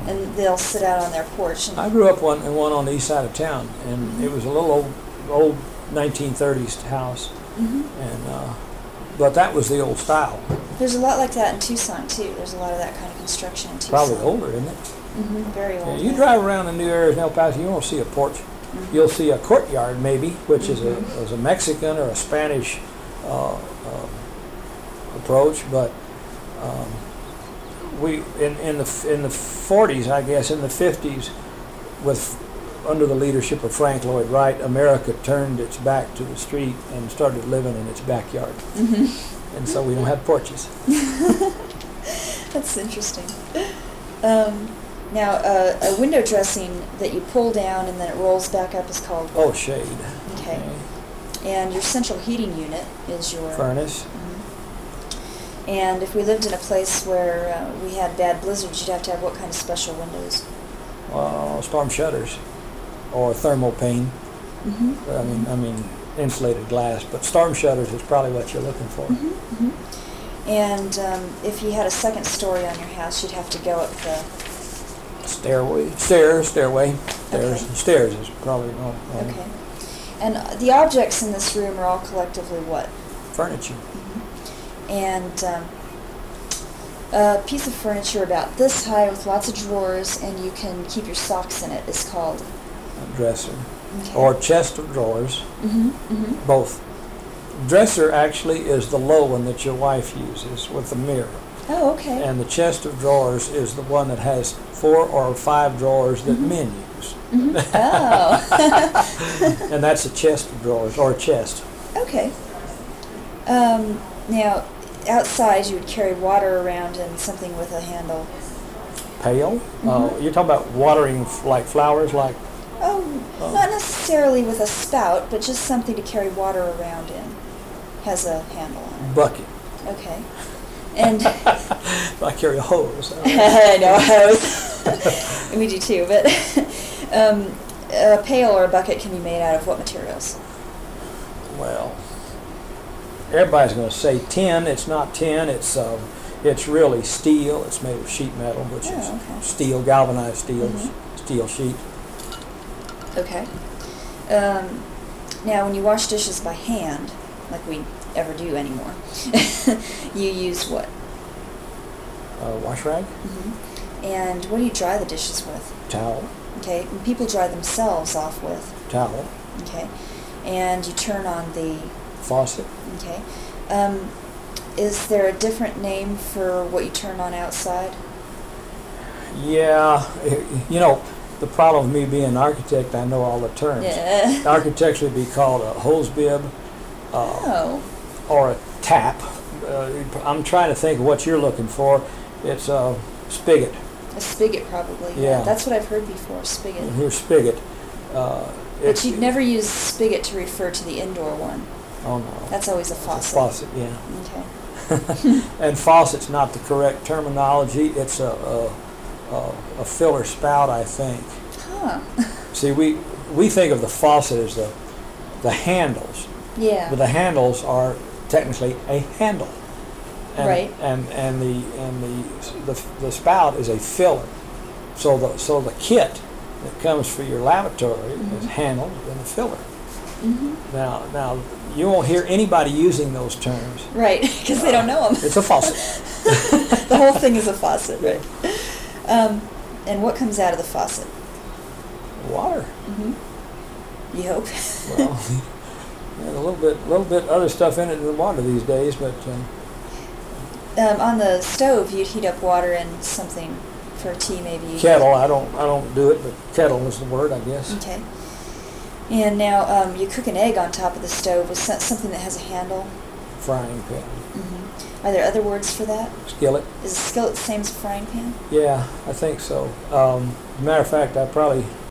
And they'll sit out on their porch. And I grew up in one on the east side of town, and it was a little old 1930s house, and but that was the old style. there's a lot like that in Tucson, too. There's a lot of that kind of construction in Tucson. Probably older, isn't it? Very old. Yeah, you drive around in new areas in El Paso, you won't see a porch. You'll see a courtyard maybe, which is a Mexican or a Spanish approach, but we in the 40s, I guess, in the 50s, under the leadership of Frank Lloyd Wright, America turned its back to the street and started living in its backyard, and so we don't have porches. That's interesting. Now, a window dressing that you pull down and then it rolls back up is called what? Oh, shade. Okay. And your central heating unit is your Furnace. And if we lived in a place where we had bad blizzards, you'd have to have what kind of special windows? Storm shutters or thermal pane. I mean insulated glass, but storm shutters is probably what you're looking for. And if you had a second story on your house, you'd have to go up the Stairway. Okay. Stairs is probably no. Okay. And the objects in this room are all collectively what? Furniture. And a piece of furniture about this high with lots of drawers, and you can keep your socks in it, is called? A dresser. Okay. Or chest of drawers. Both. Dresser actually is the low one that your wife uses with the mirror. Oh, okay. And the chest of drawers is the one that has 4 or 5 drawers that men use. Oh. And that's a chest of drawers, or a chest. Okay. Now, outside you would carry water around in something with a handle. Pail? You're talking about watering like flowers, like? Oh, not necessarily with a spout, but just something to carry water around in. Has a handle on it. Bucket. Okay. And I carry a hose. I know, a hose. We do too, but a pail or a bucket can be made out of what materials? Well, everybody's going to say tin. It's not tin. It's really steel. It's made of sheet metal, which is steel, galvanized steel, steel sheet. Okay. Now, when you wash dishes by hand, like we ever do anymore, you use what? Wash rag. And what do you dry the dishes with? Towel. Okay. And people dry themselves off with? Towel. Okay. And you turn on the faucet. Okay. Is there a different name for what you turn on outside? Yeah. You know, the problem with me being an architect, I know all the terms. Yeah. Architecture would be called a hose bib. Or a tap. I'm trying to think of what you're looking for. It's a spigot. A spigot, probably. Yeah. That's what I've heard before, spigot. Here's spigot. But you'd never use spigot to refer to the indoor one. Oh, no. That's always a faucet. Faucet, yeah. Okay. And faucet's not the correct terminology. It's a filler spout, I think. Huh. See, we think of the faucet as the handles. Yeah. But the handles are technically a handle. And, right. And the spout is a filler. So the kit that comes for your lavatory is handled in a filler. Now you won't hear anybody using those terms. Right, because they don't know them. It's a faucet. The whole thing is a faucet, right? And what comes out of the faucet? Water. You hope. Well, there's a little bit other stuff in it than water these days, but. On the stove, you'd heat up water in something for tea, maybe. Kettle. I don't do it, but kettle is the word, I guess. Okay. And now you cook an egg on top of the stove with something that has a handle. Frying pan. Are there other words for that? Skillet. Is a skillet the same as a frying pan? Yeah, I think so. Matter of fact, I probably